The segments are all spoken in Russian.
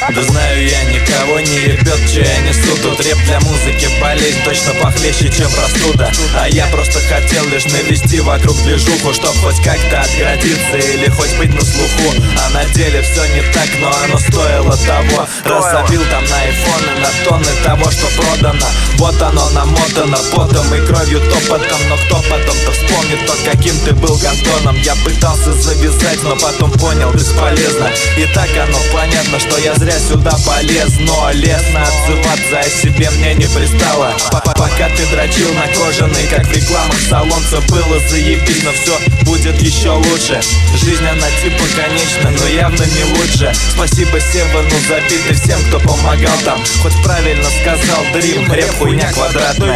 Да знаю, я никого не ебет, че я несу. Тут рэп для музыки болезнь точно похлеще, чем простуда. А я просто хотел лишь навести вокруг движуху, чтоб хоть как-то отгородиться или хоть быть на слуху. А на деле все не так, но оно стоило того. Разобил там на айфоны, на тонны того, что продано. Вот оно намотано потом и кровью топотом. Но кто потом-то вспомнит то, каким ты был гандоном? Я пытался завязать, но потом понял, бесполезно. И так оно понятно, что я зря сюда полез. Но лестно отзываться о себе мне не пристало. Пока ты дрочил на кожаный, как в рекламах салонца, было заебись, но все будет еще лучше. Жизнь она типа конечна, но явно не лучше. Спасибо Севану за биты, всем, кто помогал там. Хоть правильно сказал Дрим, рэп хуйня квадратная.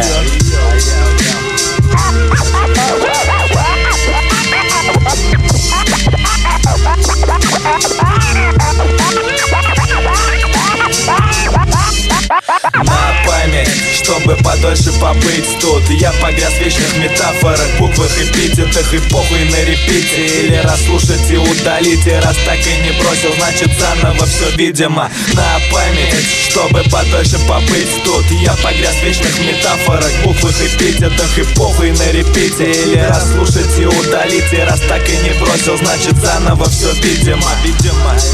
На память, чтобы подольше побыть тут. Я погряз в вечных метафорах, буквах, эпитетах. И похуй на репите, или расслушать и удалить. И раз так и не бросил, значит заново все видимо. На память, чтобы подольше побыть тут. Я погряз в вечных метафорах, буквах, эпитетах. И похуй на репите, или расслушать и удалить. И раз так и не бросил, значит заново все видимо.